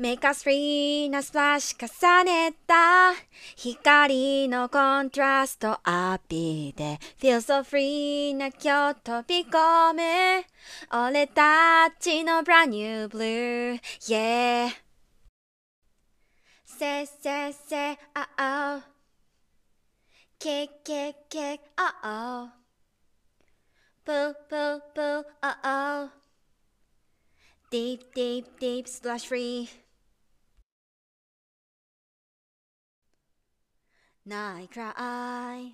メカスリーなスプラッシュ重ねた光のコントラスト浴びて Feel so free な今日飛び込む俺たちの Brand new blue Yeah Say say say oh oh Kick kick kick oh oh Boo boo boo oh oh Deep deep deep splash free Night cry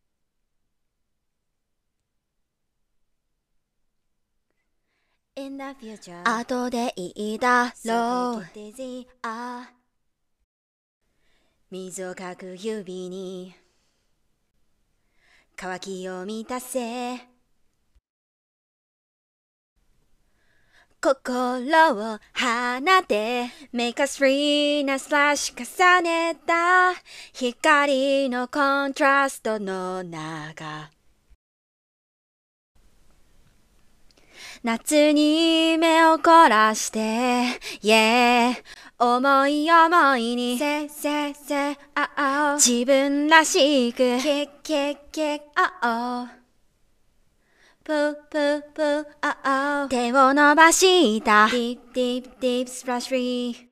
In the future 後でいいだろう So take it easy 水をかく指に渇きを満たせ心を放て Make us free なスラッシュ重ねた光のコントラストの中夏に目を凝らして Yeah 思い思いに Say say say oh oh 自分らしく Kick kick kick oh oh プープープー手を伸ばした Deep deep deep splash free